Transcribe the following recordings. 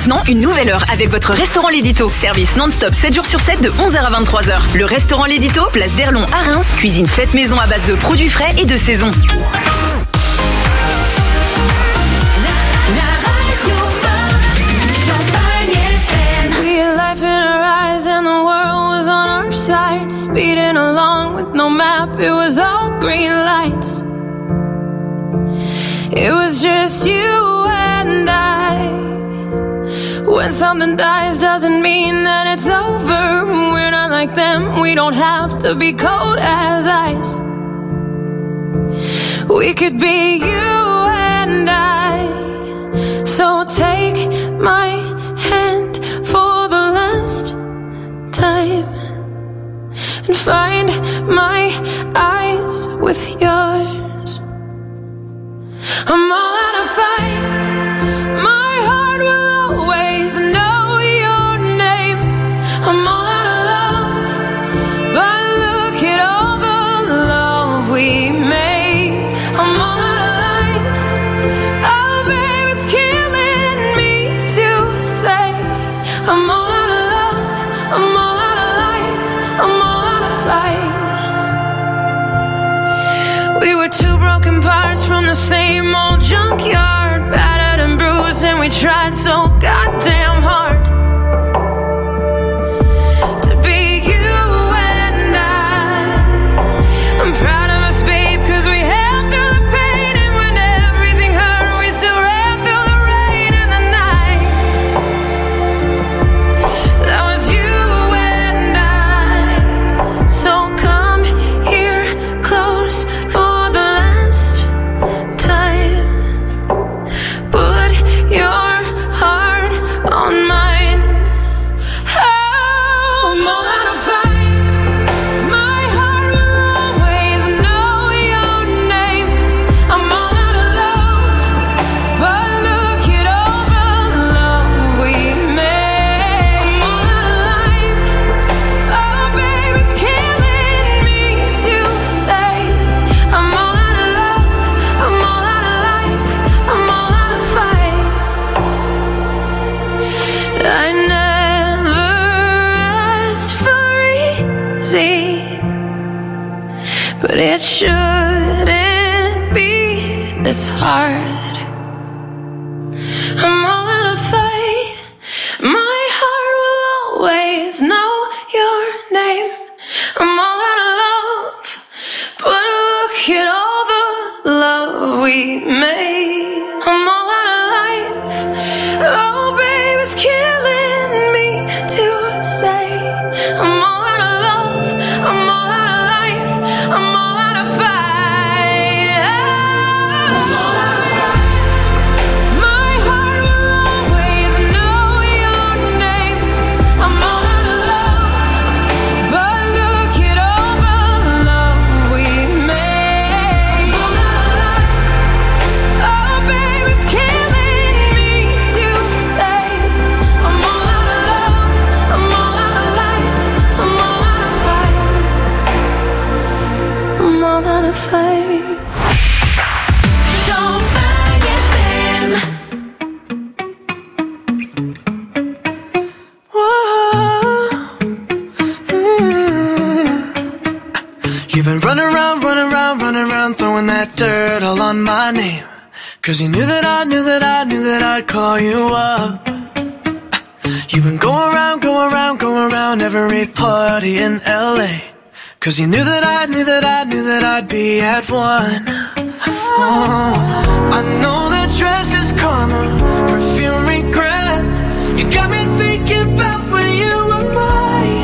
maintenant une nouvelle heure avec votre restaurant L'Édito. Service non-stop 7 jours sur 7 de 11h à 23h. Le restaurant L'Édito, place d'Erlon à Reims. Cuisine faite maison à base de produits frais et de saison. Speeding along with no map, it was all green lights. It was just you and I. When something dies doesn't mean that it's over. We're not like them, we don't have to be cold as ice. We could be you and I. So take my hand for the last time and find my eyes with yours. I'm all out of fight. My heart will always know your name. I'm all out of love, but look at all the love we made. I'm all out of life. Oh babe, it's killing me to say I'm all out of love. I'm all out of life. I'm all out of fight. We were two broken parts from the same old junkyard, battered and bruised, and we tried so goddamn hard to be you and I'm proud of us, babe, cause we held through the pain, and when everything hurt, we still ran through the rain and the night. That was you and I. So come here close for the last time. Put your heart on mine. Oh, I'm all out of fight. My heart will always know your name. I'm all out of love, but look at all the love we made. I'm all out of life. Oh, babe, it's killing me to say I'm all out of love. I'm all out of life. I'm all out of fight. I never asked for easy, but it shouldn't be this hard. I'm all out of fight. My heart will always know your name. I'm all out of love, but look at all the love we made. I'm all out of life. Oh, babe, it's killing me to say I'm all out of love. I'm all out of life. I'm all out of fight. I'm all out of fight. My heart will always know your name. I'm all out of love, but look at all the love we made. I'm all out of life. Oh, babe, it's killing me to say I'm all out of love. I'm all out of life. I'm all out of fight. I'm all out of fight. Champagne FM. You've been running around, throwing that dirt all on my name. Cause you knew that I'd call you up. You've been going around every party in LA. Cause you knew that I'd be at one. Oh, I know that dress is karma, perfume regret. You got me thinking about when you were mine.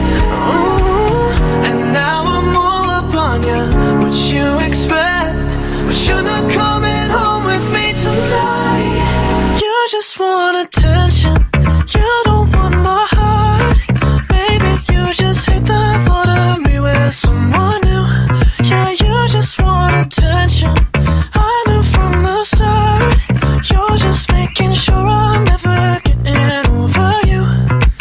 Oh, and now I'm all up on you. What you expect? But you're not coming home with me tonight. You just want attention. You don't want my heart. Maybe you just hate the thought of me with someone new. Yeah, you just want attention. I knew from the start. You're just making sure I'm never getting over you.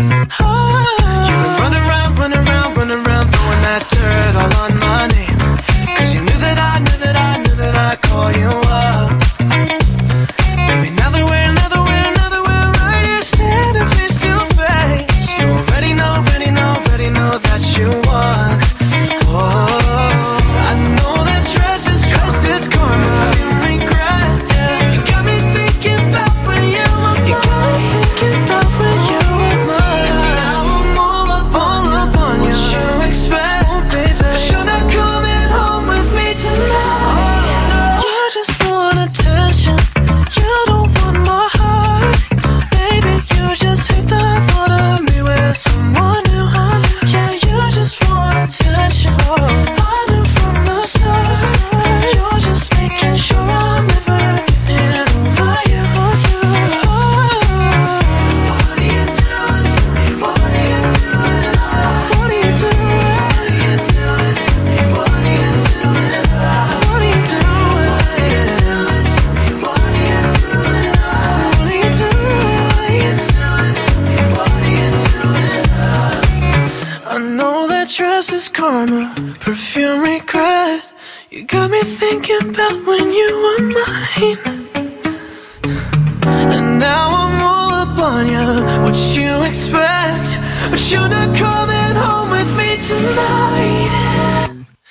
perfume regret. You got me thinking about when you were mine. And now I'm all up on you. What you expect? But you're not coming home with me tonight.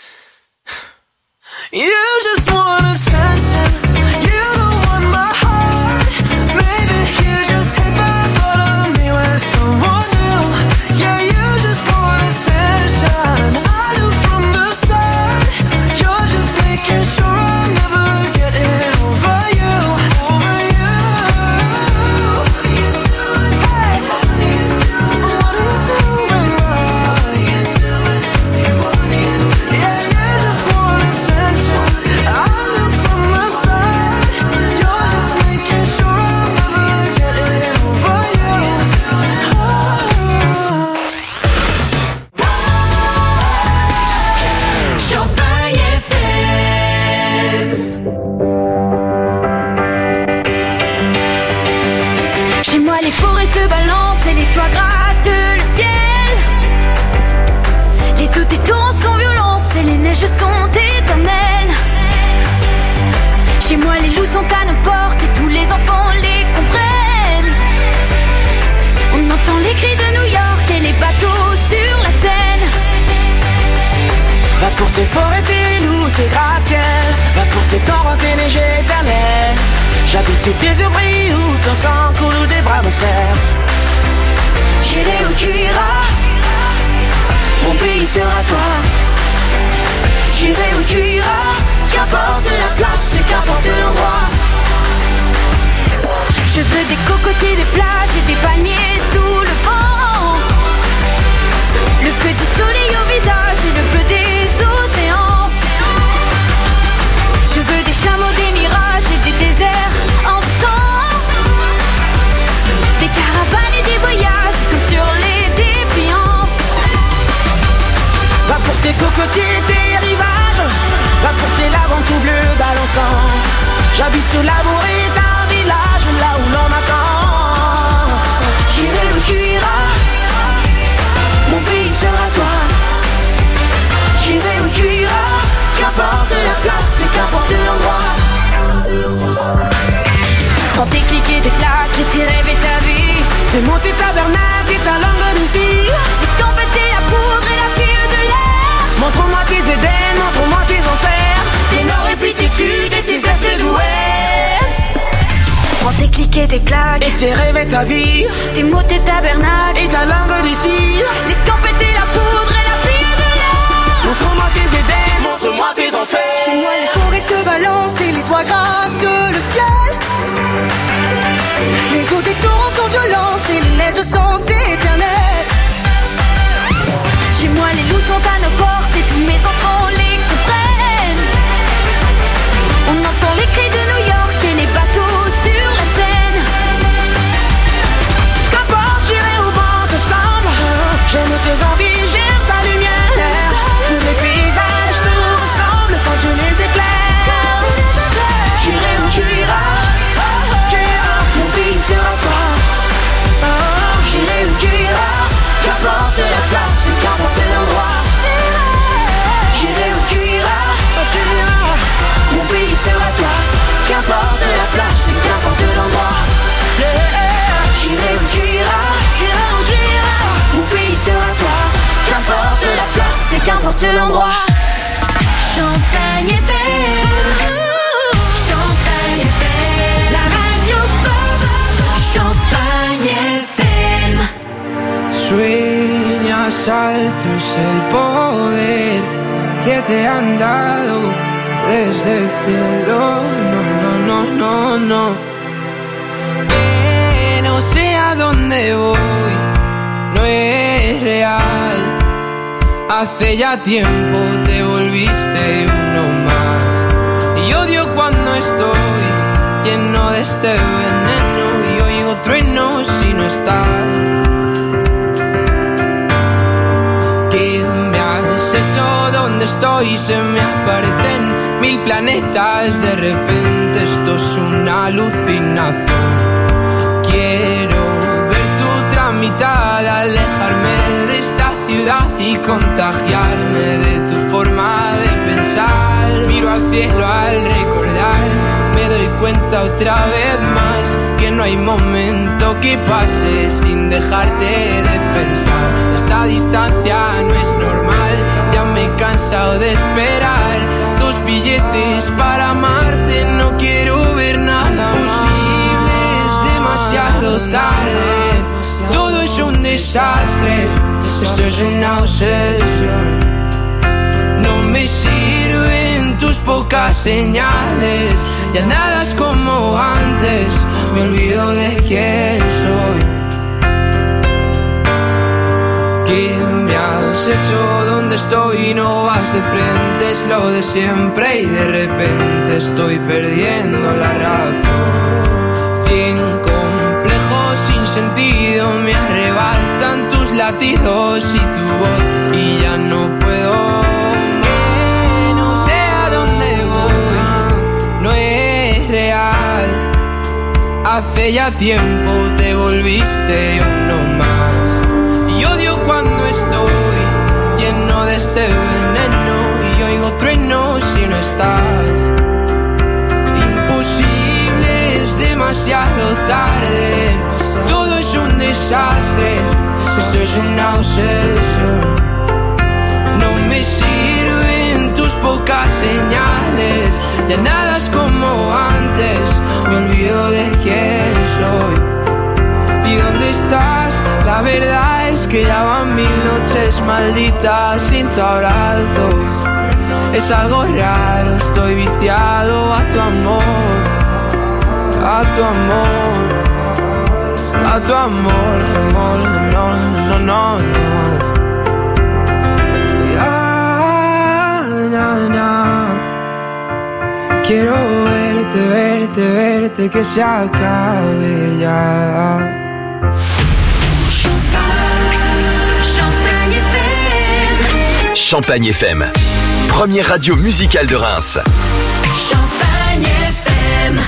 You just want attention. You don't want my heart. Maybe you just hate the thought of me with someone new. Yeah, you just want attention. I knew from the start. You're just making sure I'm never getting over you. Over you. What are you doing? Hey, what are you doing? What are you doing? What are you doing to me? What are you doing? Yeah, you just want attention. I knew from the start. You're just making sure I'm never getting over you. Champagne FM. Chez moi les forêts se balancent et les toits grattent le ciel. Les eaux des torrents sont violentes et les neiges sont éternelles. Chez moi les loups sont à nos portes et tous les enfants les comprennent. On entend les cris de New York et les bateaux sur la Seine. Va pour tes forêts, tes loups, tes gratte-ciel. Va pour tes torrents, tes neiges éternelles. J'habite où tes yeux brillent, où ton sang coule, où des bras me serrent. J'irai où tu iras, Mon pays sera toi. j'irai où tu iras. Qu'importe la place et qu'importe l'endroit. Je veux des cocotiers, des plages et des palmiers sous le vent. Le feu du soleil au visage et le bleu des océans. Je veux des chameaux, des mirages et des déserts en tout temps. Des caravanes et des voyages comme sur les dépliants. Va pour tes cocotiers, tes rivages. Va pour tes lagons tout bleus balançants. J'habite où l'amour est un village, là où l'on m'attend. J'irai où tu iras, Mon pays sera toi. j'irai où tu iras. Qu'importe la place et qu'importe l'endroit. Quand tes clics et tes claques et tes rêves et ta vie. Tes mots, tes tabernacles et ta langue d'ici. L'escampette et la poudre et la fille de l'air. Montre-moi tes Éden, montre-moi tes enfers. Tes nord et puis tes sud et tes est d'ouest. Prends tes clics et tes claques Et tes rêves et ta vie. tes mots, tes tabernacles. Et ta langue d'ici. L'escampette et la poudre et la fille de l'air. Montre-moi tes Éden, montre-moi tes enfers. Chez moi les forêts se balancent et les toits grattent le ciel. Les eaux des torrents sont violentes et les neiges sont éternelles. Chez moi les loups sont à nos portes et tous mes enfants les comprennent. On entend les cris de New York et les bateaux sur la Seine. Qu'importe, j'irai où vent te semble. J'aime tes envies, j'aime ta lumière. Tous les paysages te ressemblent quand tu les éclaires. J'irai où tu iras, Mon pays sera toi. j'irai où tu iras. Qu'importe la place et qu'importe l'endroit. J'irai où tu iras, Mon pays sera toi. Qu'importe la place et qu'importe l'endroit. j'irai où tu iras. Mon pays sera toi. Qu'importe la place et qu'importe l'endroit. Champagne FM. Champagne FM. La radio pop. Champagne FM. Sueñas alto es el poder que te han dado desde el cielo. No, no, no, no, no. Pero sé a dónde voy, no es real. Hace ya tiempo te volviste uno más. Y odio cuando estoy lleno de este veneno y oigo truenos si no estás. ¿Qué me has hecho? ¿Dónde estoy? Se me aparecen 1000 planetas. De repente esto es una alucinación. Quiero ver tu otra mitad, alejarme de esta ciudad y contagiarme de tu sal. Miro al cielo al recordar, me doy cuenta otra vez más que no hay momento que pase sin dejarte de pensar. Esta distancia no es normal, ya me he cansado de esperar. 2 billetes para amarte, no quiero ver nada posible, es demasiado tarde. Todo es un desastre, esto es una obsesión. No me sirven tus pocas señales, ya nada es como antes, me olvido de quién soy. ¿Qué me has hecho? ¿Dónde estoy? No vas de frente, es lo de siempre y de repente estoy perdiendo la razón. 100 complejos sin sentido me arrebatan tus latidos y tu voz y ya no puedo. Que no sé a dónde voy, no es real. Hace ya tiempo te volviste uno más. Y odio cuando estoy lleno de este veneno y oigo truenos si no estás. Imposible, es demasiado tarde, todo es un desastre, esto es una obsesión. No me sirven tus pocas señales, ya nada es como antes, me olvido de quién soy. ¿Y dónde estás? La verdad es que ya van 1000 noches malditas sin tu abrazo. Es algo raro, estoy viciado a tu amor, a tu amor, a tu amor, amor, no, no, no, no. Ya, na, na. Quiero verte, verte, verte, que se acabe ya. Champagne FM, première radio musicale de Reims. Champagne FM.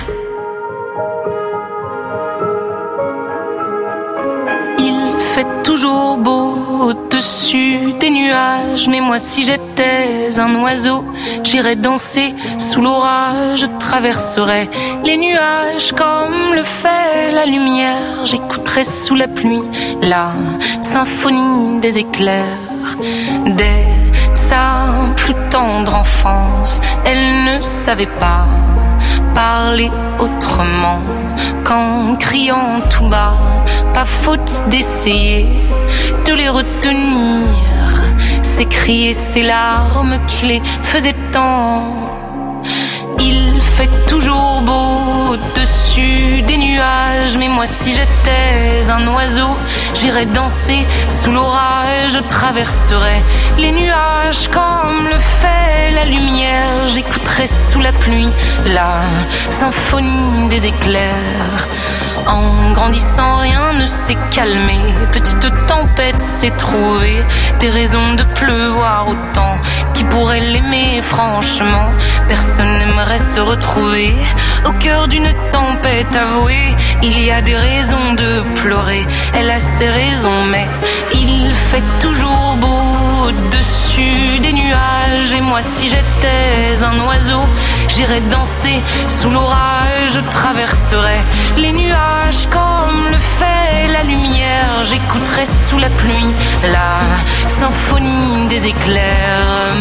Il fait toujours beau au-dessus des nuages, mais moi si j'étais un oiseau, j'irais danser sous l'orage, je traverserais les nuages comme le fait la lumière, j'écouterais sous la pluie la symphonie des éclairs. Dès sa plus tendre enfance, elle ne savait pas parler autrement qu'en criant tout bas. Pas faute d'essayer de les retenir, ses cris et ses larmes qui les faisaient tant. Il fait toujours beau au-dessus des nuages, mais moi si j'étais un oiseau, j'irais danser sous l'orage, je traverserais les nuages comme le fait la lumière, j'écouterais sous la pluie la symphonie des éclairs. En grandissant, rien ne s'est calmé, petite tempête s'est trouvée, des raisons de pleuvoir autant. Qui pourrait l'aimer franchement? Personne n'aimerait se retrouver au cœur d'une tempête avouée. Il y a des raisons de pleurer, elle a ses raisons, mais il fait toujours beau au-dessus des nuages. Et moi si j'étais un oiseau, j'irais danser sous l'orage, je traverserais les nuages comme le fait la lumière, j'écouterais sous la pluie la symphonie des éclairs.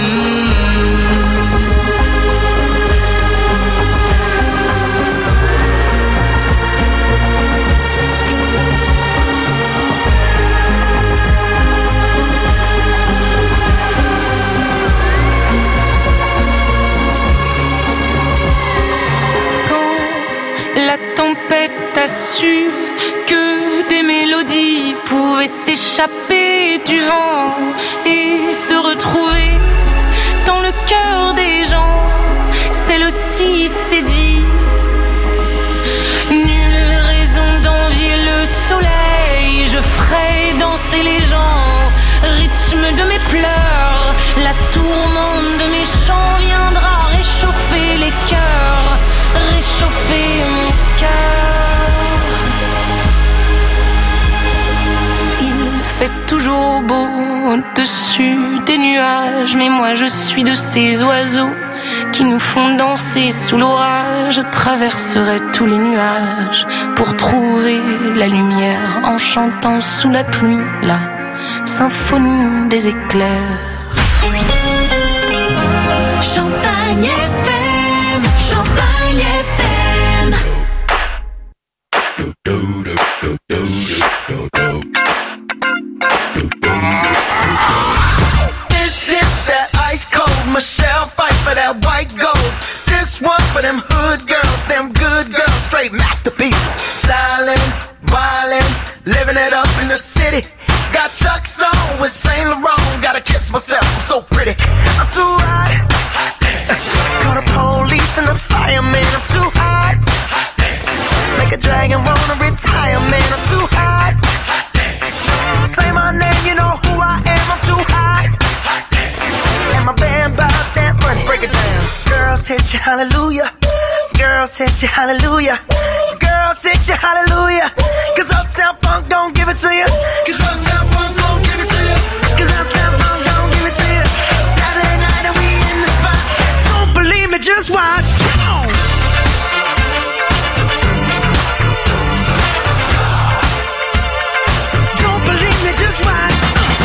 La tempête a su que des mélodies pouvaient s'échapper du vent et se retrouver dans le cœur des gens. Celle aussi s'est dit, nulle raison d'envier le soleil, je ferai danser les gens, rythme de mes pleurs, la tourmente de mes chants viendra réchauffer les cœurs, réchauffer mon cœur. Il fait toujours beau au-dessus des nuages. Mais moi je suis de ces oiseaux qui nous font danser sous l'orage. Je traverserai tous les nuages pour trouver la lumière en chantant sous la pluie la symphonie des éclairs. Champagne FM, Champagne FM. This shit that ice cold Michelle fight for that white gold. This one for them hood girls, them good girls, straight masterpieces. Styling, wildin', living it up in the city. Got Chuck's on with Saint Laurent. Gotta kiss myself, I'm so pretty. I'm too hot. Call the police and the fireman. I'm too hot. Make a dragon wanna retire, man. I'm too hot. Say my name, you know who I am. I'm too hot. And my band bought that money. Break it down. Girls hit you, hallelujah. Girls hit you, hallelujah. Girls hit you, hallelujah. Cause Uptown Funk don't give it to you. Cause Uptown Funk don't give it to you. Cause Uptown Funk don't give it to you. Saturday night and we in the spot. Don't believe me, just watch. Come on. Don't believe me, just watch.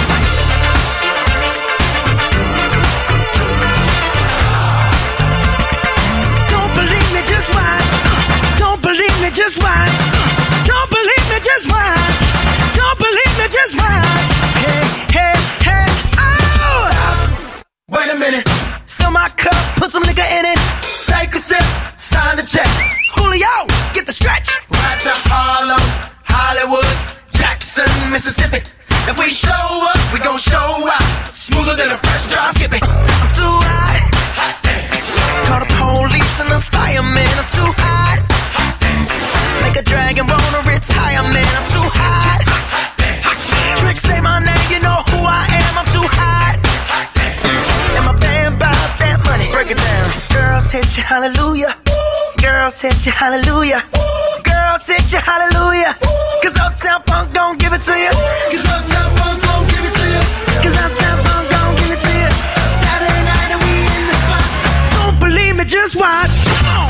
Don't believe me, just watch. Don't believe me, just watch. Don't believe me, just watch. Don't believe me, just watch. Hey, hey, hey, oh! Stop. Wait a minute. Fill my cup, put some nigga in it. Take a sip, sign the check. Julio, get the stretch. Right to Harlem, Hollywood, Jackson, Mississippi. If we show up, we gon' show out. Smoother than a fresh drop skipping. I'm too hot. Call the police and the fireman. I'm too hot. Make a dragon wanna retire, man. I'm too hot. Trick say my name, you know who I am. I'm too hot. And my band bought that money. Break it down. Girls hit you, hallelujah. Girls hit you, hallelujah. Girls hit you, hallelujah. Cause Uptown Funk don't give it to you. Cause Uptown Funk don't give it to you. Cause Uptown Funk don't give it to you. Saturday night and we in the spot. Don't believe me, just watch. Come on.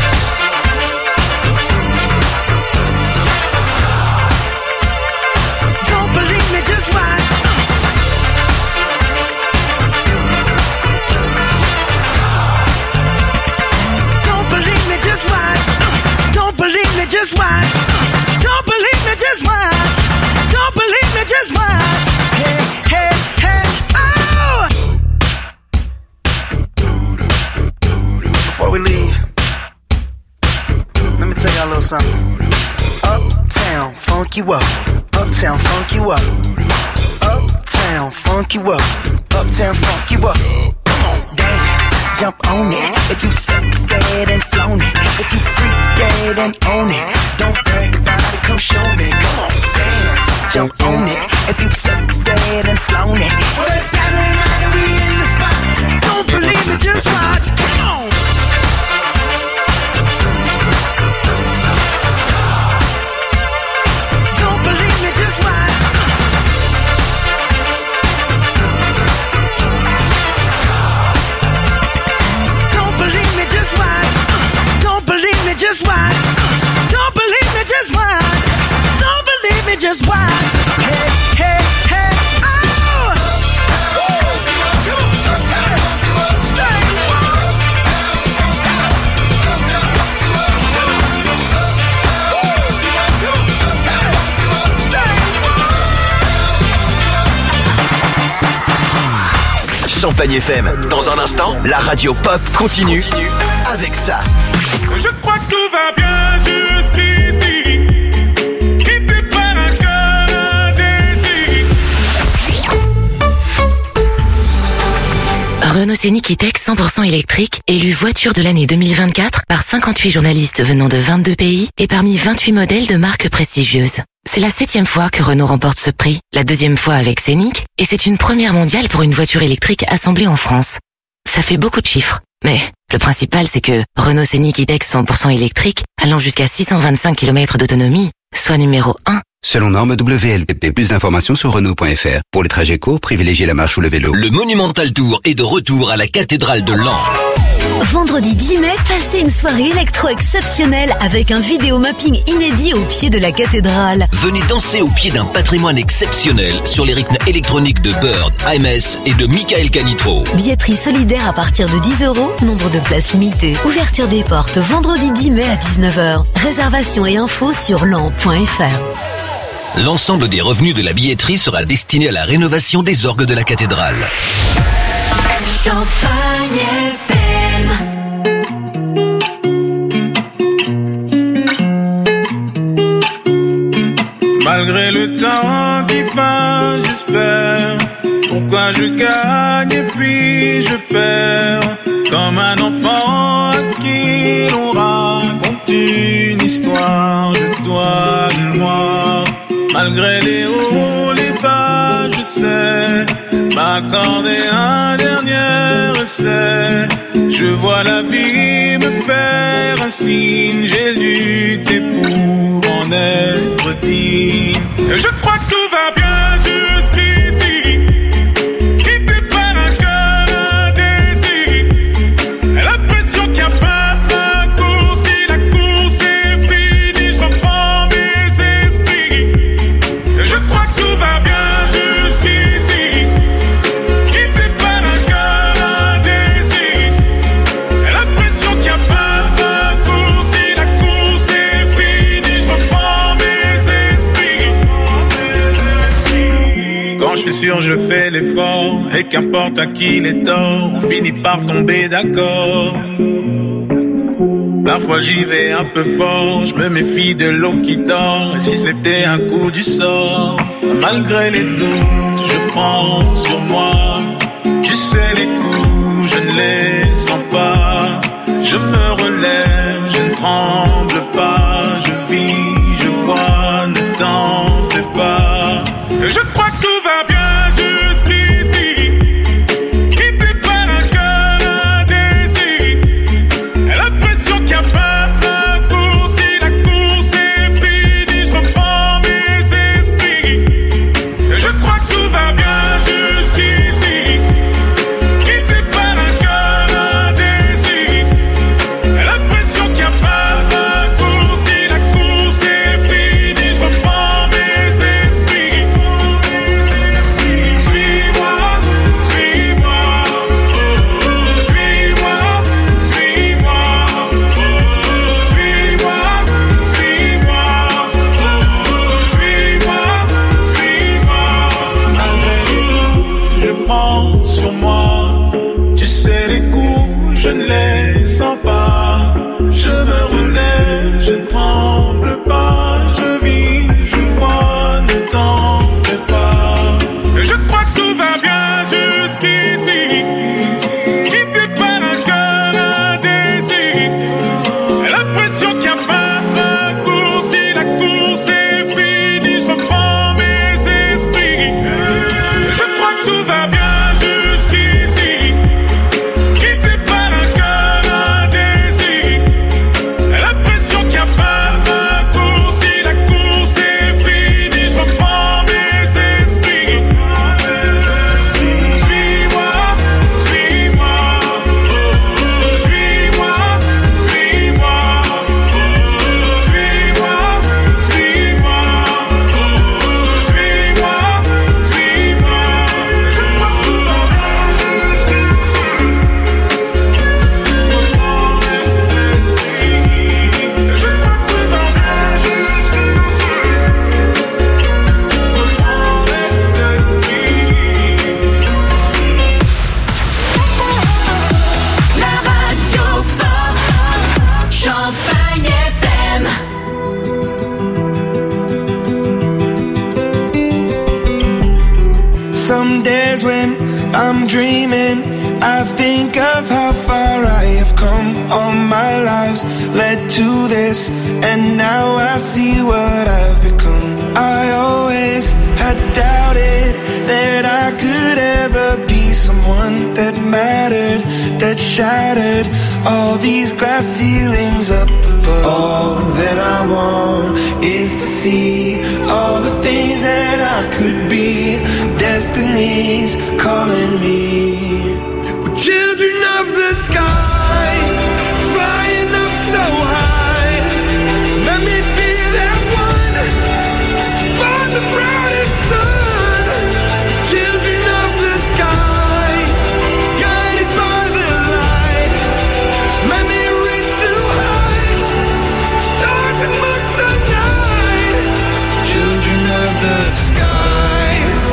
Don't believe me, just watch. Don't believe me, just watch. Don't believe me, just watch. Don't believe me, just watch. Don't believe me, just watch. Hey, hey, hey, oh! Before we leave, let me tell y'all a little something. Uptown, funk you up. Uptown, funk you up. Uptown, funk you up. Uptown, funk you up. Come on, dance, jump on it. If you sexed and flown it. If you freak dead and own it. Don't brag about it, come show me. Come on, dance, jump on it. If you sexed and flown it. Well, it's Saturday night and we in the spot. Don't believe me, just watch. Come on. Don't believe me, just watch. Don't believe me, just watch. Don't believe me, just watch. Don't believe me, just watch. Don't believe me, just watch. Hey, hey, hey, oh! Champagne FM. Dans un instant, la radio pop continue avec ça. Je crois que tout va bien jusqu'ici. Qui prépare un cœur indécis. Renault Scénic E-Tech 100% électrique, élu voiture de l'année 2024 par 58 journalistes venant de 22 pays et parmi 28 modèles de marques prestigieuses. C'est la 7e fois que Renault remporte ce prix, la 2e fois avec Scénic, et c'est une première mondiale pour une voiture électrique assemblée en France. Ça fait beaucoup de chiffres, mais le principal c'est que Renault Scénic E-Tech 100% électrique, allant jusqu'à 625 km d'autonomie, soit numéro 1 selon norme WLTP. Plus d'informations sur Renault.fr. Pour les trajets courts, privilégiez la marche ou le vélo. Le Monumental Tour est de retour à la cathédrale de Laon. Vendredi 10 mai, passez une soirée électro exceptionnelle avec un vidéo mapping inédit au pied de la cathédrale. Venez danser au pied d'un patrimoine exceptionnel sur les rythmes électroniques de Bird, AMS et de Michael Canitro. Billetterie solidaire à partir de 10 €, nombre de places limitées. Ouverture des portes vendredi 10 mai à 19h. Réservation et infos sur lan.fr. L'ensemble des revenus de la billetterie sera destiné à la rénovation des orgues de la cathédrale. Champagne FM. Malgré le temps qui passe, j'espère. Pourquoi je gagne et puis je perds. Comme un enfant à qui l'on raconte une histoire. Je dois y croire. Malgré les hauts, les bas, je sais m'accorder un dernier essai. Je vois la vie me faire un signe. J'ai lutté pour en être digne. Je crois que tout va bien jusqu'ici. Quitté par un cœur indécis. L'impression qu'il n'y a pas de raccourci. La course est finie. Je reprends mes esprits. Je crois que tout va bien jusqu'ici. Quitté par un cœur indécis. L'impression qu'il n'y a pas de raccourci. La course est finie. Je reprends mes esprits. Quand je suis sûr, je fais l'effort. Et qu'importe à qui les torts, on finit par tomber d'accord. Parfois j'y vais un peu fort, je me méfie de l'eau qui dort. Et si c'était un coup du sort, malgré les doutes, je prends sur moi. Tu sais les coups, je ne les sens pas. Je me relève, je ne tremble pas. Je vis, je vois, ne t'en fais pas. Je crois que tout va bien jusqu'ici. Quitté par un cœur indécis. L'impression qu'il n'y a pas de raccourci. La course est finie. Je reprends mes esprits. Je crois que tout va bien jusqu'ici. Quitté par un cœur indécis. L'impression qu'il n'y a pas de raccourci. La course est finie. Je reprends mes esprits. Suis-moi, suis-moi. Suis-moi, suis-moi. Suis-moi, suis-moi. Suis-moi, suis-moi. Malgré tout, je prends sur moi. Tu sais les coups, je ne les sens pas. Je me relève, je ne tremble pas. Je vis, je vois, ne t'en fais pas. Je crois que tout va bien jusqu'ici. Quitté par un cœur indécis. L'impression qu'il n'y a pas de raccourci. La course est finie. Je reprends mes esprits. Je crois que tout va bien jusqu'ici. Quitté par un cœur indécis. L'impression qu'il n'y a pas de raccourci. La course est finie. Je reprends mes esprits. Suis-moi, suis-moi. Suis-moi, suis-moi. Suis-moi, suis-moi. Suis-moi, suis-moi. Je crois que tout va bien jusqu'ici. Je reprends mes esprits. Je crois que tout va bien jusqu'ici. Je reprends mes esprits. La radio pop, Champagne FM. Some days when I'm dreaming, I think of how far I have come. All my lives led to this, and now I see what I've become. I always had doubted that I could ever be someone that mattered, that shattered all these glass ceilings up above. All that I want is to see all the things that I could be. Destiny's calling me. We're children of the sky, flying up so high. Let me be that one to find the brightest sun. Children of the sky, guided by the light. Let me reach new heights, stars amongst the night. Children of the sky.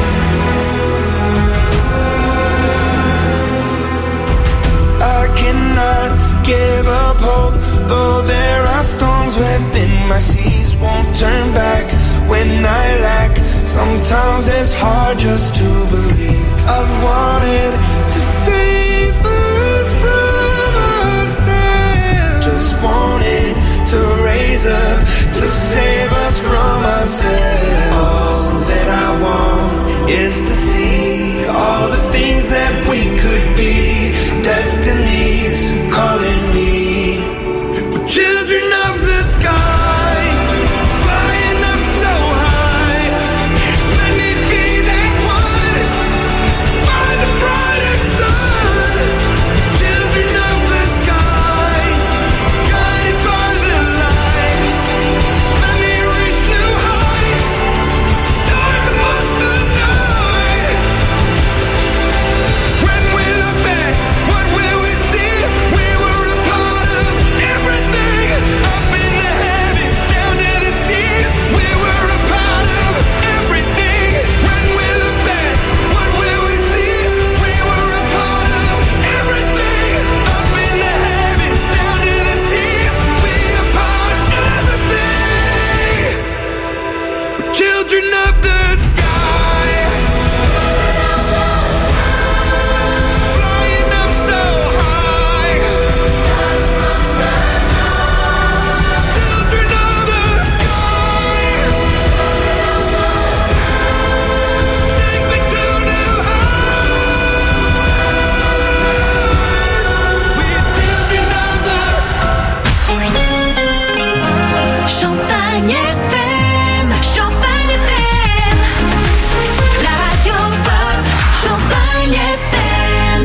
I cannot give up hope, though there are storms within my seas. Won't turn back when I lack. Sometimes it's hard just to believe. I've wanted to save us from ourselves. Just wanted to raise up to save us from ourselves. All that I want is to see all the things that we could be. Destiny's calling me. We're children of the sky, flying up so high. Let me be that one to find the brightest sun. Children of the sky, guided by the light. Let me reach new heights, stars amongst the night. When we look back, what will we see? We were a part of everything, up in the heavens, down to the seas. We were a part of everything. When we look back, what will we see? We were a part of everything, up in the heavens, down to the seas. We are part of everything. We're children of the sky, flying up so high. Children of the sky, take me to new heights. We're children of the Champagne FM, Champagne FM, la radio pop, Champagne FM.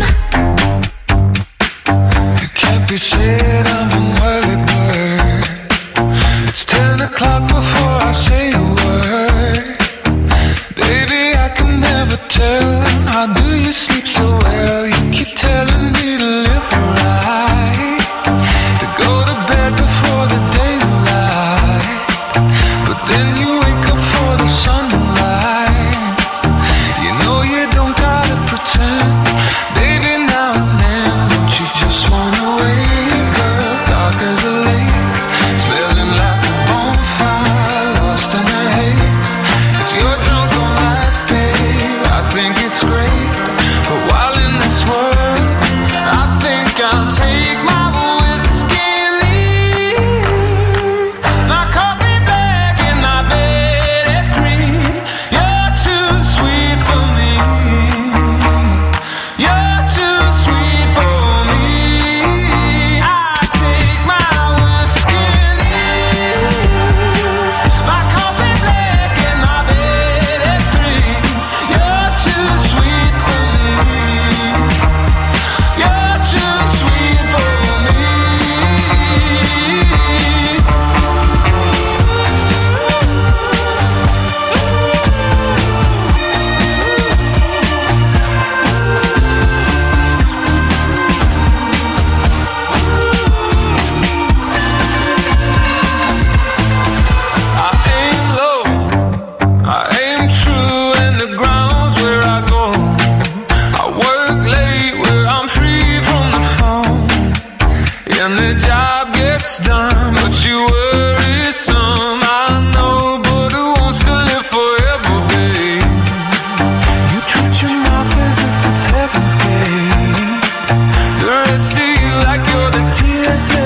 It can't be said I'm an early bird. It's 10 o'clock before I say a word. Baby, I can never tell. How do you sleep so well? You keep telling me to live right, to go to bed before the daylight. But then you wake up for the sun to rise. You know you don't gotta pretend. Baby, now and then, don't you just wanna wake up dark as a lake, smelling like a bonfire, lost in the haze. If you're drunk on life, babe, I think it's great. But while in this world, I think I'll take my whiskey and leave. My coffee black in my bed at 3. You're too sweet for me. You're too sweet for me. I take my whiskey and leave. My coffee black in my bed at 3. You're too sweet for me. You're too sweet for me. I aim low, I aim true, and the ground's where I go. I work late where I'm free from the phone, and the job gets done, but you worry some. I know, but who wants to live forever, babe? You treat your mouth as if it's heaven's gate. The rest of you like you're the TSA.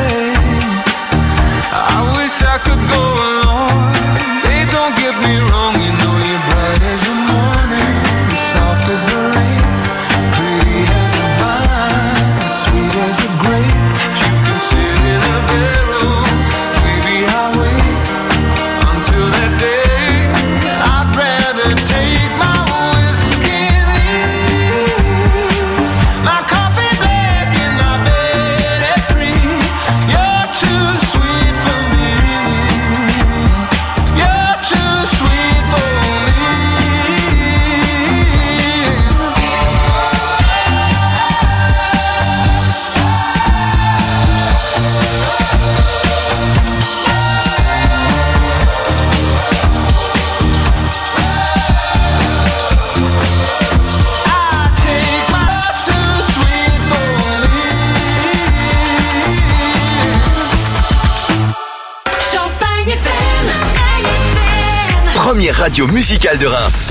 I wish I could go along. Babe, don't get me wrong, you know you're bright as the morning, soft as the rain, pretty as a vine, sweet as a grape. If you première radio musicale de Reims.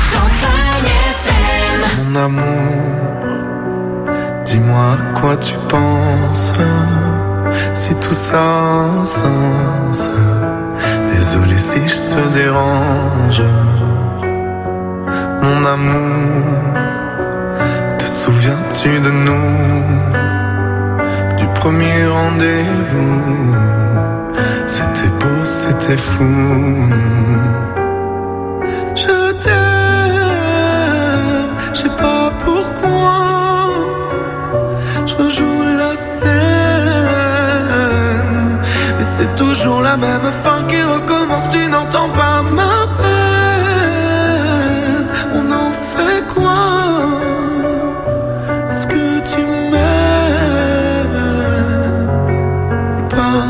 Mon amour, dis-moi à quoi tu penses, si tout ça a un sens. Désolé si je te dérange. Mon amour, te souviens-tu de nous, du premier rendez-vous? C'était beau, c'était fou. Je t'aime, je sais pas pourquoi. Je rejoue la scène, mais c'est toujours la même fin qui recommence. Tu n'entends pas ma peine. On en fait quoi? Est-ce que tu m'aimes ou pas?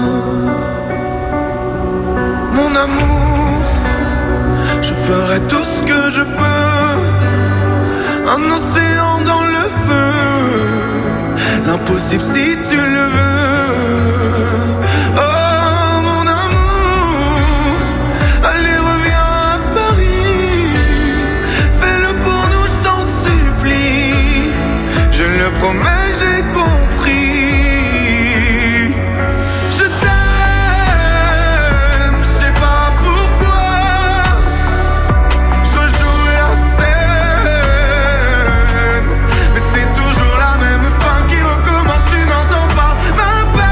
Mon amour, je ferai tout ce que je peux. Un océan dans le feu, l'impossible si tu le veux. Oh mon amour, allez reviens à Paris. Fais-le pour nous, je t'en supplie. Je le promets, j'ai compris. Je t'aime, je sais pas pourquoi. Je joue la scène, mais c'est toujours la même fin qui recommence. Tu n'entends pas ma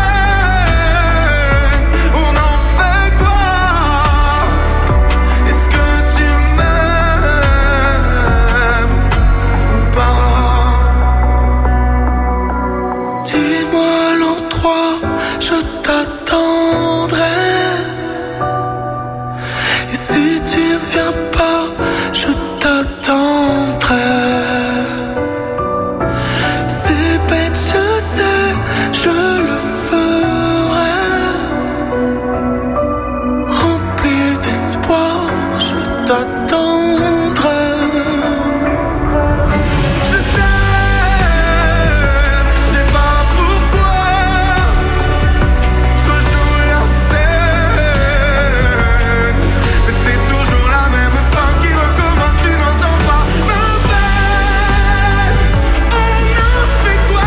peine. On en fait quoi? Est-ce que tu m'aimes ou pas? Dis-moi l'endroit, je t'attendrai. Et si tu ne viens pas, je t'attendrai. C'est bête, je sais, je le ferai. Rempli d'espoir, je t'attendrai. Je t'aime, je sais pas pourquoi. Je joue la scène, mais c'est toujours la même fin qui recommence. Tu n'entends pas ma peine. On en fait quoi?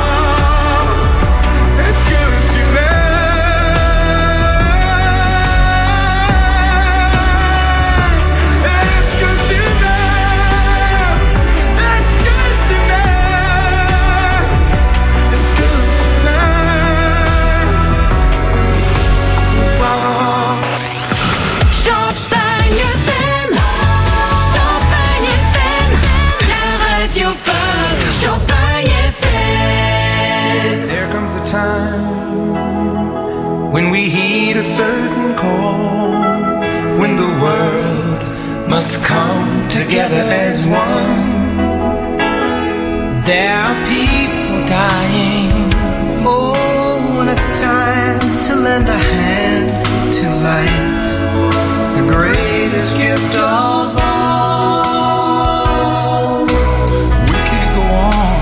Est-ce que tu m'aimes? Est-ce que tu m'aimes? Est-ce que tu m'aimes? Est-ce que tu m'aimes ou pas? Champagne FM, Champagne FM, la radio pop, Champagne FM. There comes a time when we heed a certain call, when the world must come together as one. There are people dying. Oh, and it's time to lend a hand to life, the greatest gift of all. We can't go on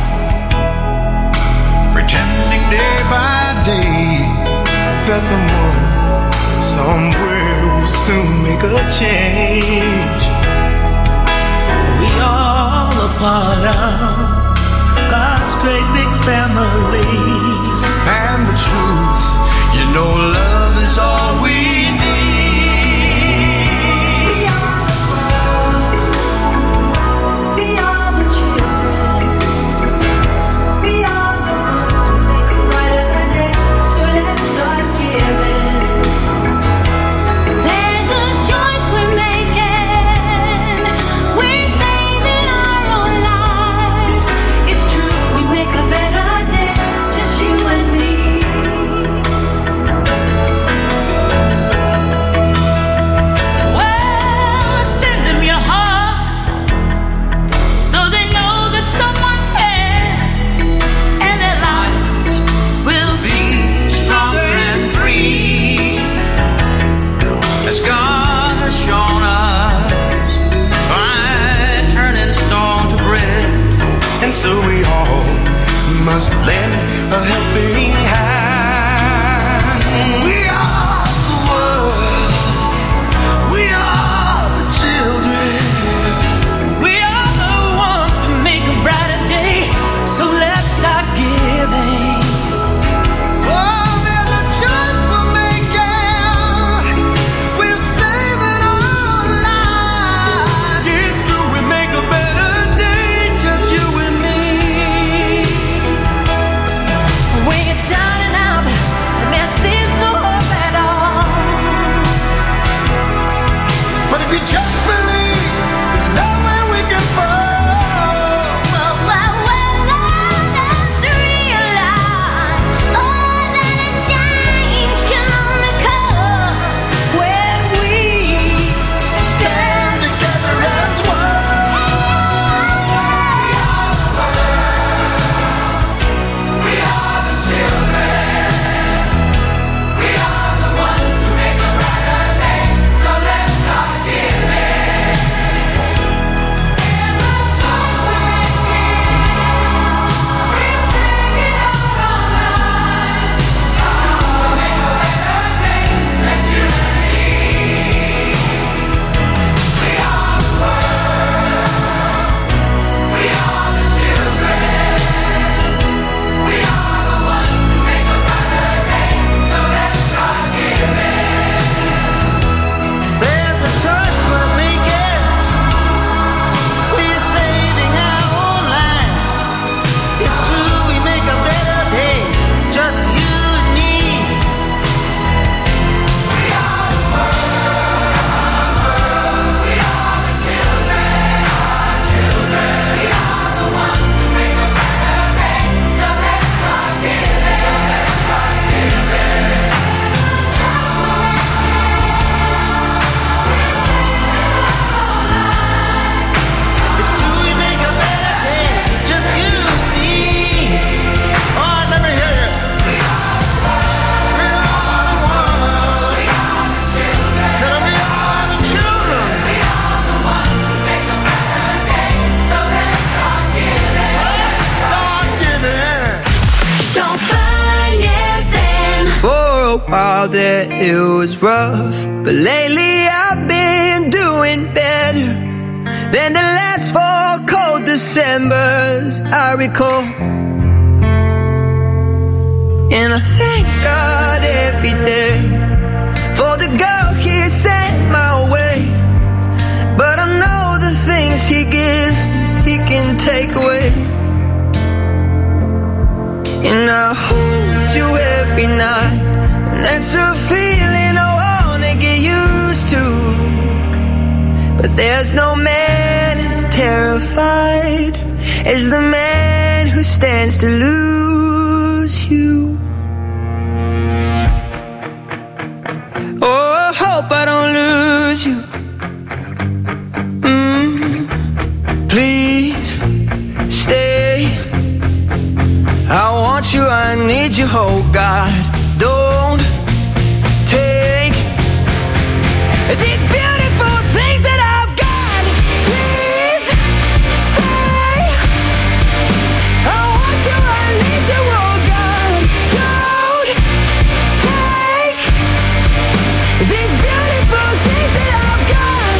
pretending day by day that someone somewhere will soon make a change. We all a part of God's great big family, and the truth, you know, love is all we need. We are the children. We are the ones who make a brighter day. So let's start giving. There's a choice we're making. We're saving our own lives. It's true, we make a better day, just you and me. while there it was rough, but lately I've been doing better than the last 4 cold Decembers I recall. And I thank God every day for the girl He sent my way. But I know the things He gives He can take away. And I hold you every night, and that's a feeling I wanna get used to. But there's no man as terrified as the man who stands to lose you. Oh, I hope I don't lose you. Please stay. I want you, I need you, oh God. Don't take these beautiful things that I've got. Please stay. I want you, I need you, oh God. Don't take these beautiful things that I've got.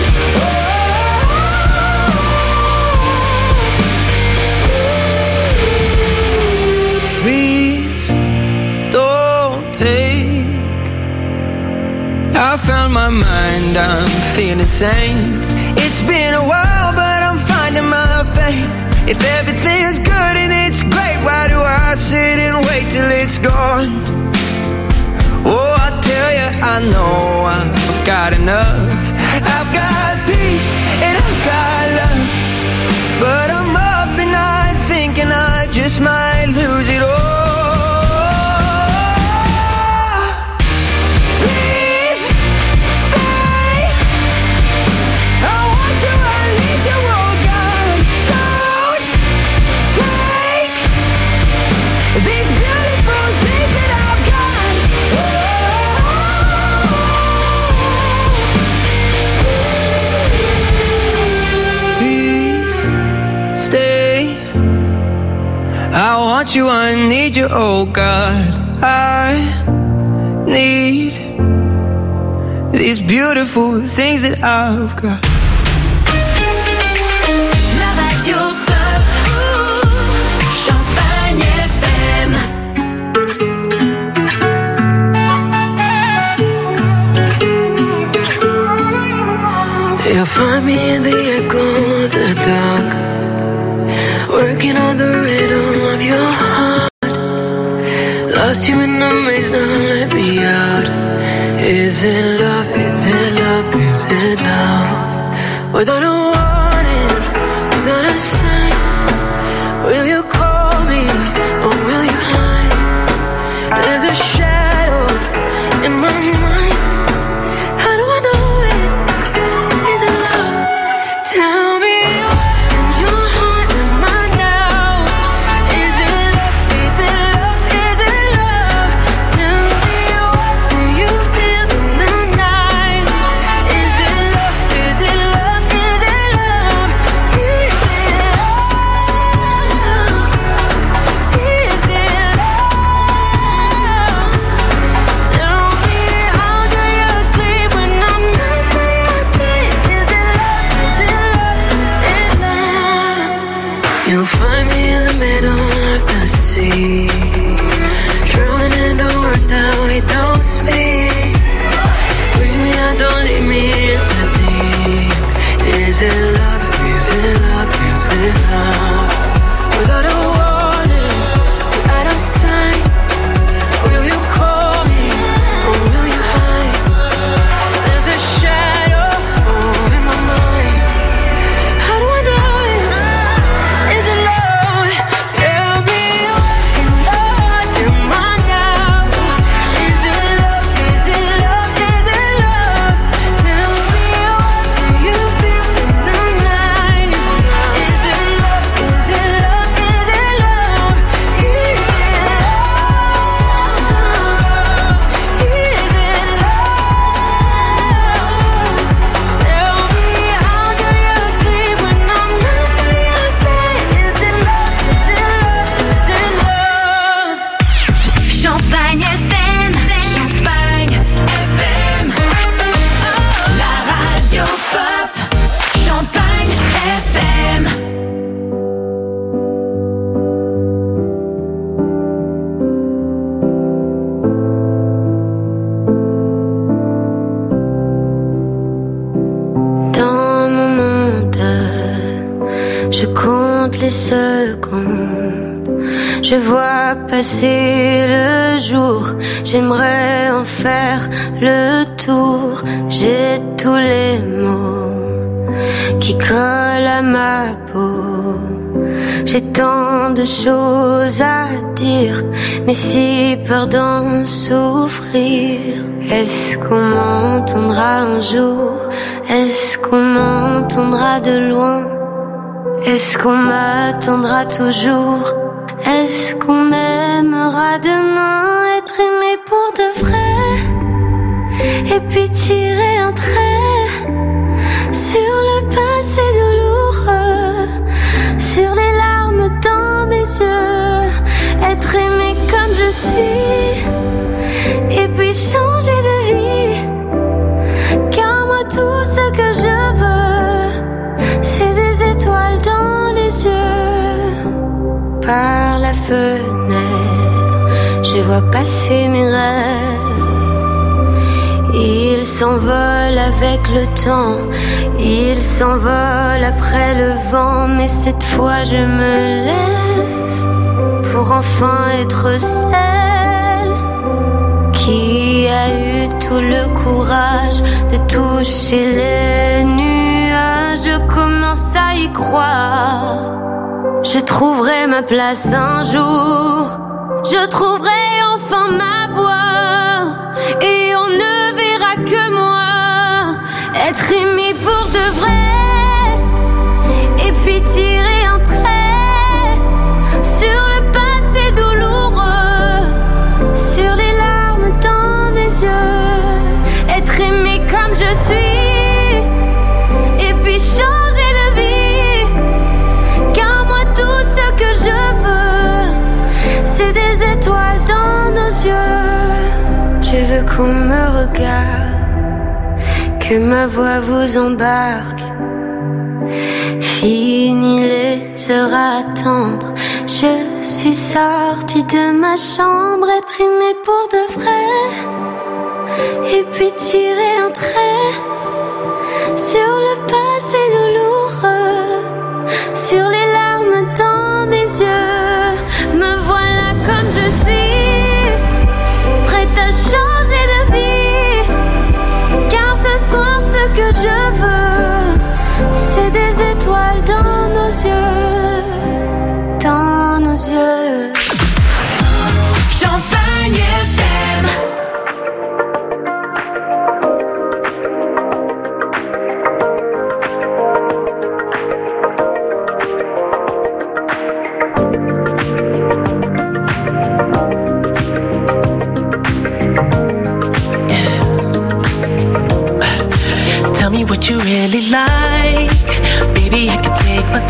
Please don't take. I found my mind, I'm feeling sane. It's been a while, but I'm finding my faith. If everything's good and it's great, why do I sit and wait till it's gone? Oh, I tell you, I know I've got enough. I've got peace and I've got love, but I'm up and I'm thinking I just might lose it all. Please stay. I want you, I need you, oh God. Don't take these beautiful things that I've got. Please stay. I want you, I need you, oh God. I need these beautiful things that I've got. La radio pop, Champagne FM. You'll find me in the echo of the dark, working on the rhythm of your heart. Lost you in the maze, now let me out. Is it love, is it love, is it love? Without a warning, without a sign, will you call me or will you hide? There's a shadow in my mind. How do I know it? Is it love? Tell me what in your heart am I now? Is it love? Is it love? Is it love? Tell me what do you feel in the night? Is it love? Is it love? Is it love? compte les secondes. Je vois passer le jour, j'aimerais en faire le tour. J'ai tous les mots qui collent à ma peau. J'ai tant de choses à dire, mais si peur d'en souffrir. Est-ce qu'on m'entendra un jour? Est-ce qu'on m'entendra de loin? Est-ce qu'on m'attendra toujours? Est-ce qu'on m'aimera demain? Être aimé pour de vrai, et puis tirer un trait sur le passé douloureux, sur les larmes dans mes yeux. Être aimé comme je suis, et puis changer de vie. Car moi tout ce que je veux, c'est des étoiles dans les yeux. Par la fenêtre, je vois passer mes rêves. Ils s'envolent avec le temps, ils s'envolent après le vent. Mais cette fois je me lève pour enfin être celle qui a eu tout le courage de toucher les nuages. Je commence à y croire. Je trouverai ma place un jour. Je trouverai enfin ma voix. Et on ne verra que moi. Être aimé pour de vrai. Et puis tirer un trait sur le passé douloureux, sur les larmes dans mes yeux. Être aimé comme je suis, et puis changer de vie. Car moi tout ce que je veux, c'est des étoiles dans nos yeux. Je veux qu'on me regarde, que ma voix vous embarque. Fini les heures à attendre, je suis sortie de ma chambre. Être aimée pour de vrai, et puis tirer un trait sur le passé douloureux, sur les larmes dans mes yeux. Me voilà comme je suis, prête à changer de vie. Car ce soir ce que je veux, c'est des étoiles dans nos yeux, dans nos yeux. Champagne FM. Tell me what you really like. Baby, I can take my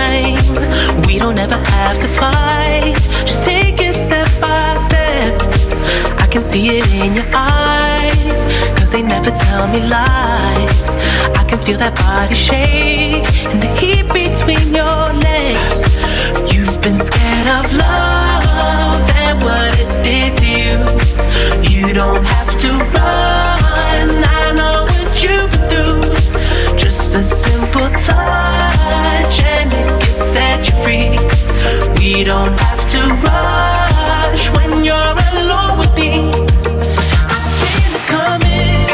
time. We don't ever have to fight. Just take it step by step. I can see it in your eyes, cause they never tell me lies. I can feel that body shake and the heat between your legs. You've been scared of love and what it did to you. You don't have to run, I know what you've been through. Just a simple touch and it can set you free. We don't have to rush when you're alone with me. I feel it coming,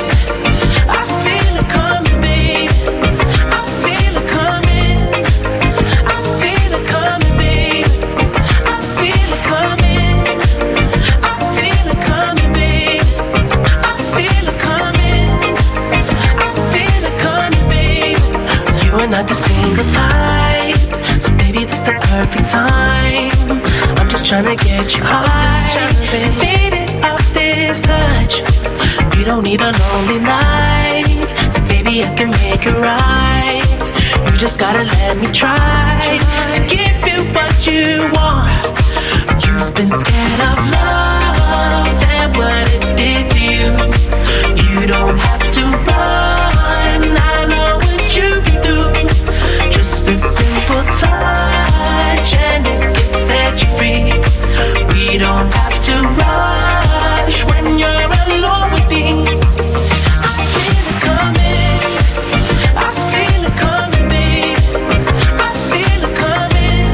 I feel it coming, babe. I feel it coming, I feel it coming, babe. I feel it coming, I feel it coming, babe. I feel it coming, I feel it coming, babe. You are not the single type, so baby this the perfect time. I'm just tryna get you high, faded off this touch. You don't need a lonely night, so baby I can make it right. You just gotta let me try to give you what you want. You've been scared of love and what it did to you. You don't have to run, I know what you've been through. Just a simple touch and it can set you free. We don't have to rush when you're alone with me. I feel it coming, I feel it coming, babe. I feel it coming,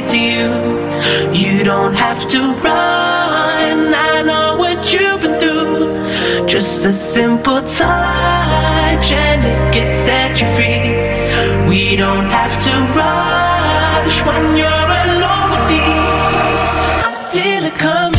to you. You don't have to run, I know what you've been through. Just a simple touch and it can set you free. We don't have to rush when you're alone with me. I feel it coming.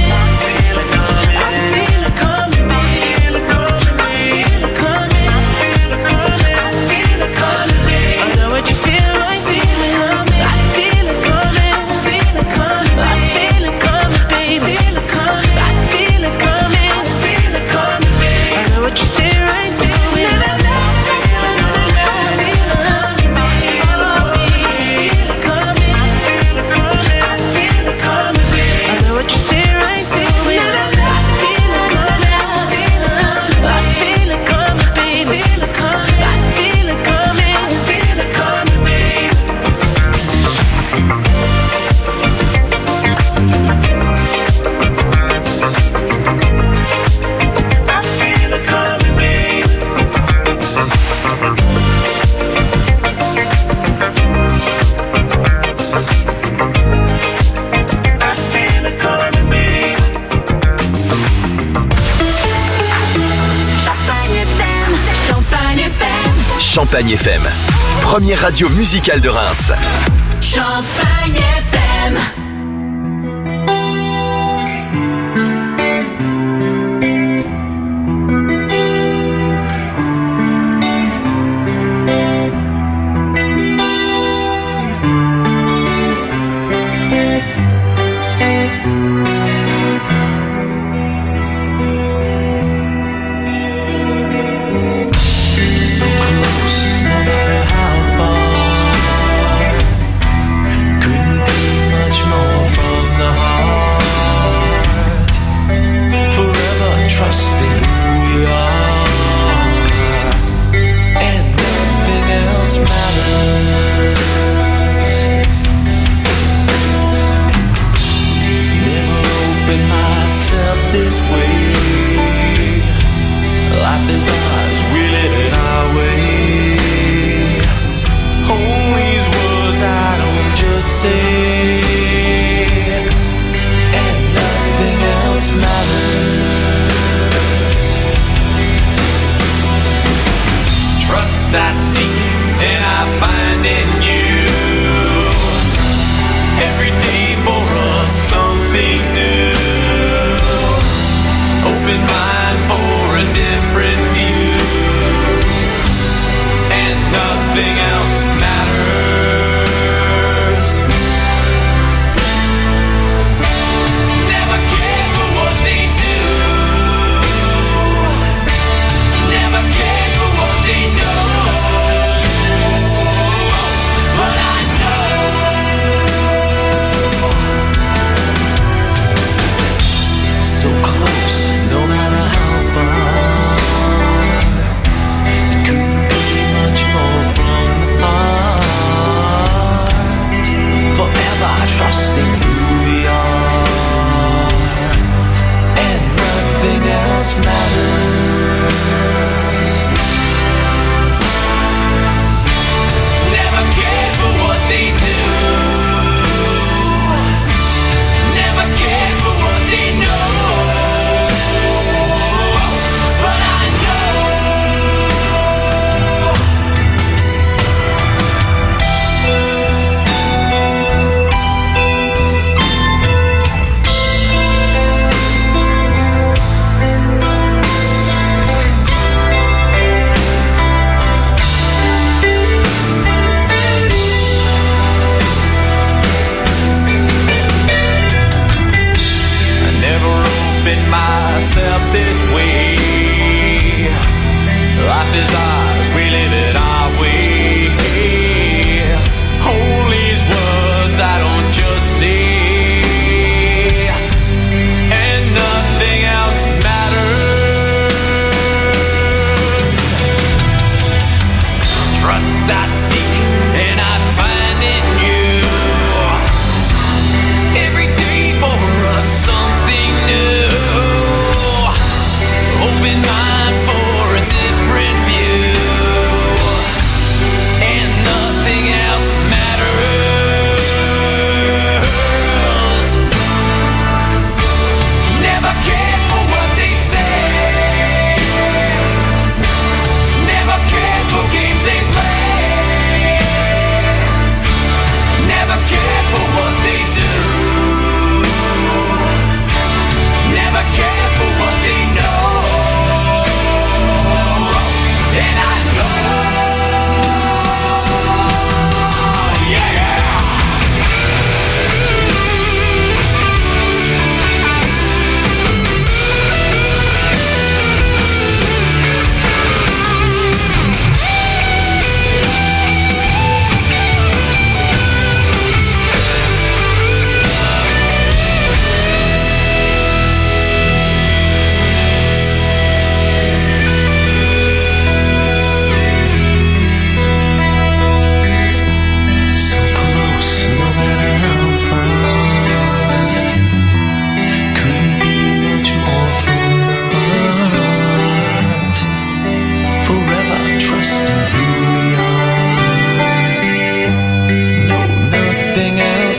Champagne FM, première radio musicale de Reims. Champagne FM. Could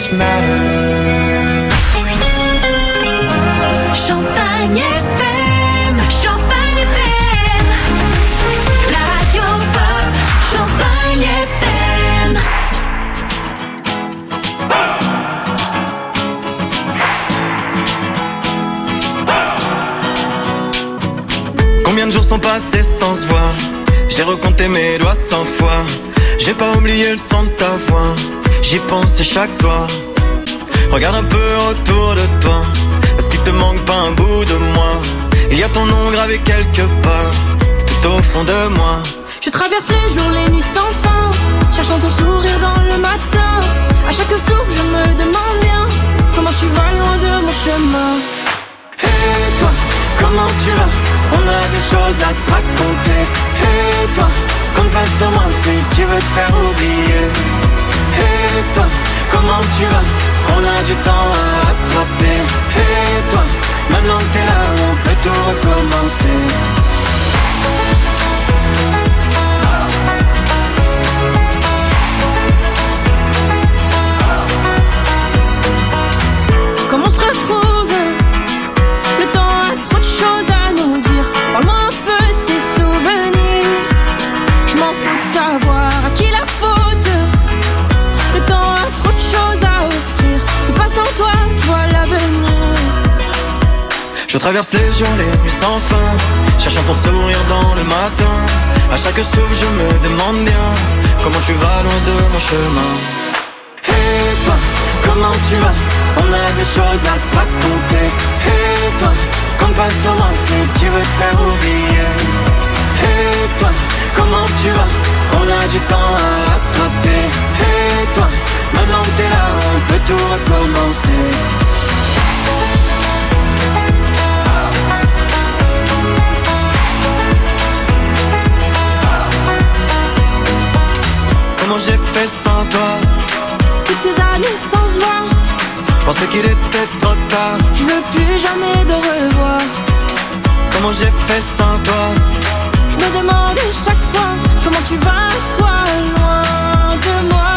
just matter. Champagne FM, Champagne FM, la radio pop, Champagne FM. Combien de jours sont passés sans se voir? J'ai recompté mes doigts 100 fois. J'ai pas oublié le son de ta voix. J'y pense chaque soir. Regarde un peu autour de toi. Est-ce qu'il te manque pas un bout de moi? Il y a ton nom gravé quelque part, tout au fond de moi. Je traverse les jours, les nuits sans fin, cherchant ton sourire dans le matin. À chaque souffle je me demande bien comment tu vas loin de mon chemin. Et toi, comment tu vas? On a des choses à se raconter. Et toi, compte pas sur moi si tu veux te faire oublier. Et toi, comment tu vas? On a du temps à rattraper. Et toi, maintenant que t'es là, on peut tout recommencer. Comment on se retrouve? Le temps a trop de choses à nous dire. Parle-moi un peu de tes souvenirs. Je m'en fous de savoir à qui la faute. Le temps a trop de choses à offrir. C'est pas sans toi que je vois l'avenir. Je traverse les jours, les nuits sans fin, cherchant ton sourire dans le matin. À chaque souffle je me demande bien comment tu vas loin de mon chemin. Et toi, comment tu vas? On a des choses à se raconter. Et toi, compte pas sur moi si tu veux te faire oublier. Et toi, comment tu vas? On a du temps à rattraper. Et toi, maintenant que t'es là, on peut tout recommencer. Comment j'ai fait sans toi? Toutes ces années sans se voir, je pensais qu'il était trop tard. je veux plus jamais te revoir. Comment j'ai fait sans toi? Je me demande chaque fois comment tu vas, toi, loin de moi.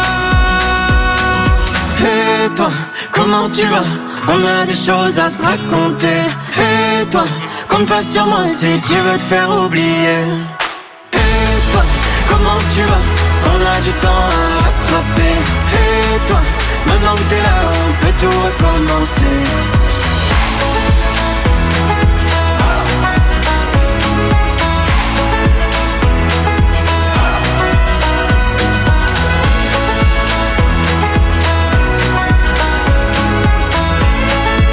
Et toi, comment tu vas? On a des choses à se raconter. Et toi, compte pas sur moi si tu veux te faire oublier. Et toi, comment tu vas? On a du temps à rattraper. Et toi, maintenant que t'es là, on peut tout recommencer.